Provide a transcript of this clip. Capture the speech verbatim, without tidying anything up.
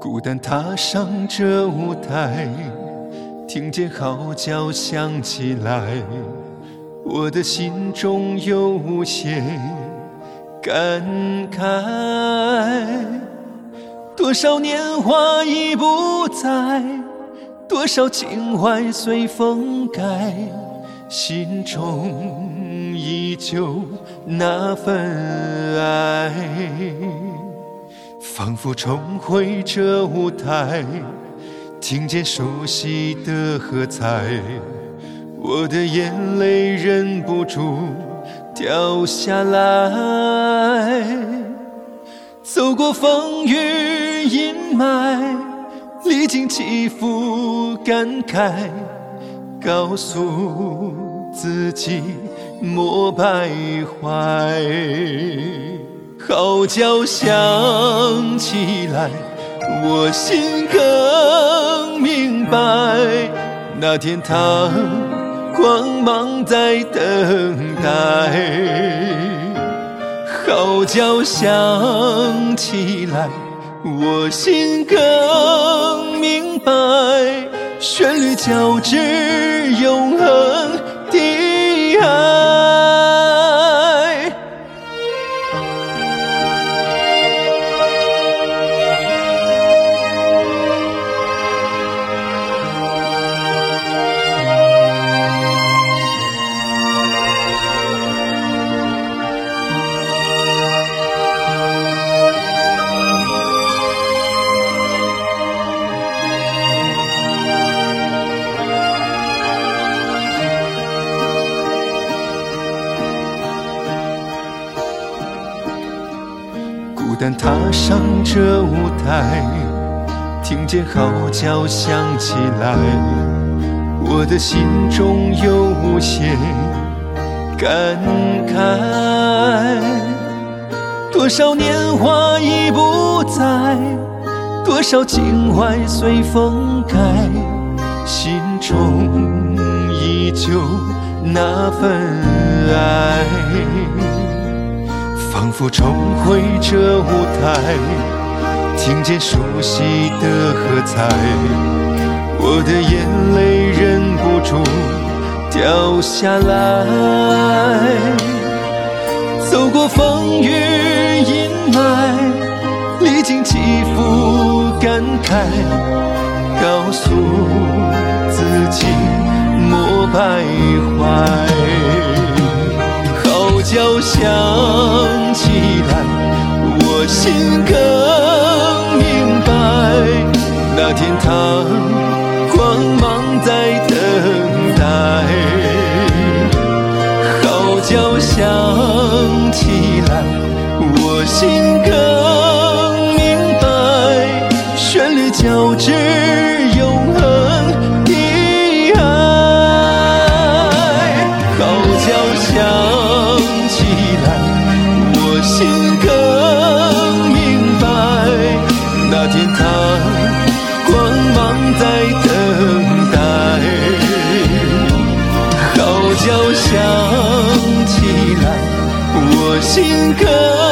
孤单踏上这舞台，听见号角响起来，我的心中有无限感慨。多少年华已不在，多少情怀随风改，心中依旧那份爱。仿佛重回这舞台，听见熟悉的喝彩，我的眼泪忍不住掉下来。走过风雨阴霾，历经起伏感慨，告诉自己莫徘徊。号角响起来，我心更明白，那天堂光芒在等待。号角响起来，我心更明白，旋律交织永恒的爱。孤单踏上这舞台，听见号角响起来，我的心中有无限感慨。多少年华已不在，多少情怀随风改，心中依旧那份爱。仿佛重回这舞台，听见熟悉的喝彩，我的眼泪忍不住掉下来。走过风雨阴霾，历经起伏感慨，告诉自己莫徘徊。号角响起来，我心更明白，那天堂光芒在等待。号角响起来，我心更明白，旋律交织永恒的爱。号角响起来，我心更明白，那天堂光芒在等待。号角响起来，我心更